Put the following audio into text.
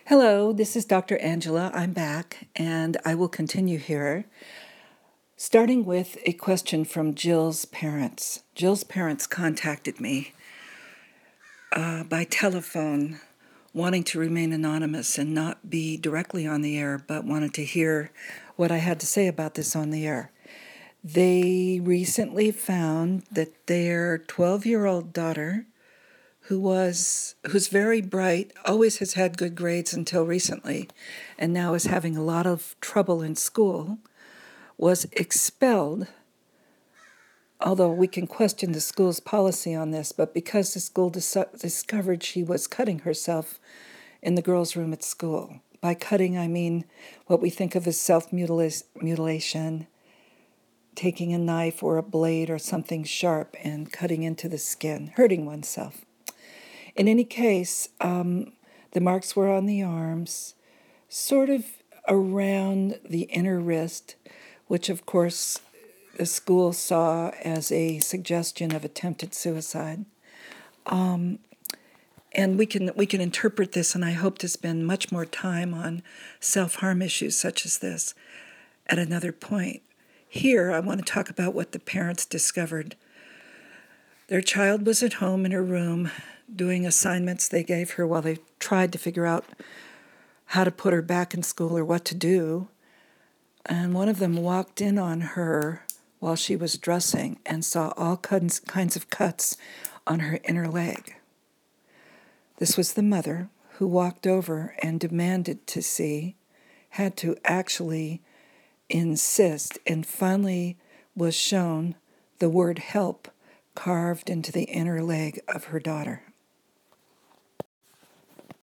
Hello, this is Dr. Angela. I'm back, and I will continue here, starting with a question from Jill's parents. Jill's parents contacted me by telephone, wanting to remain anonymous and not be directly on the air, but wanted to hear what I had to say about this on the air. They recently found that their 12-year-old daughter, who's very bright, always has had good grades until recently, and now is having a lot of trouble in school, was expelled, although we can question the school's policy on this, but because the school discovered she was cutting herself in the girls' room at school. By cutting, I mean what we think of as self-mutilation, taking a knife or a blade or something sharp and cutting into the skin, hurting oneself. In any case, the marks were on the arms, sort of around the inner wrist, which of course the school saw as a suggestion of attempted suicide. And we can interpret this, and I hope to spend much more time on self-harm issues such as this at another point. Here, I want to talk about what the parents discovered. Their child was at home in her room doing assignments they gave her while they tried to figure out how to put her back in school or what to do. And one of them walked in on her while she was dressing and saw all kinds of cuts on her inner leg. This was the mother who walked over and demanded to see, had to actually insist, and finally was shown the word help carved into the inner leg of her daughter.